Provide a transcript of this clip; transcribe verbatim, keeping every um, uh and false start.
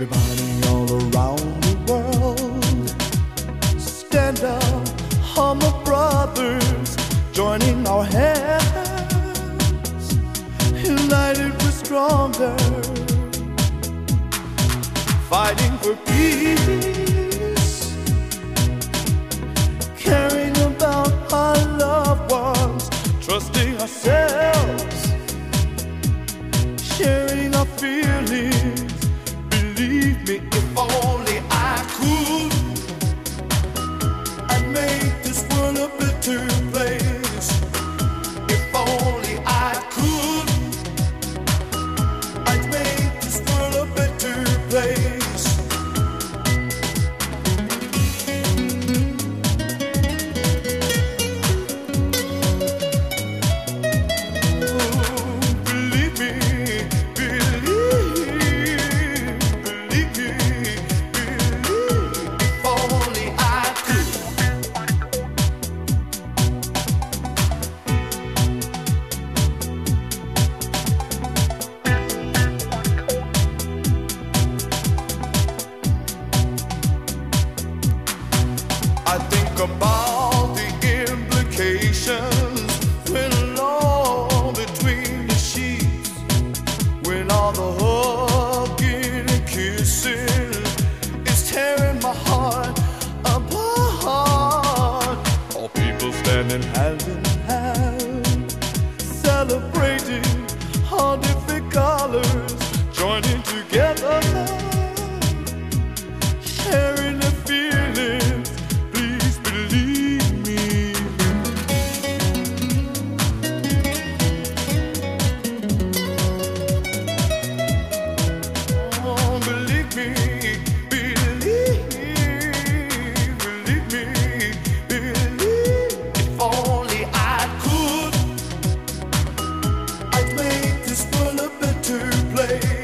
Everybody all around the world, stand up, humble brothers, joining our hands, united we're stronger, fighting for peace, caring about our loved ones, trusting ourselves, sharing our feelings. Believe me, if only I could, I'd make this world a better place. If only I could, I'd make this world a better place. I think about the implications when alone between the sheets, when all the hugging and kissing is tearing my heart apart. All people standing hand in hand, celebrating all different colors, joining together, sharing the feelings. Play.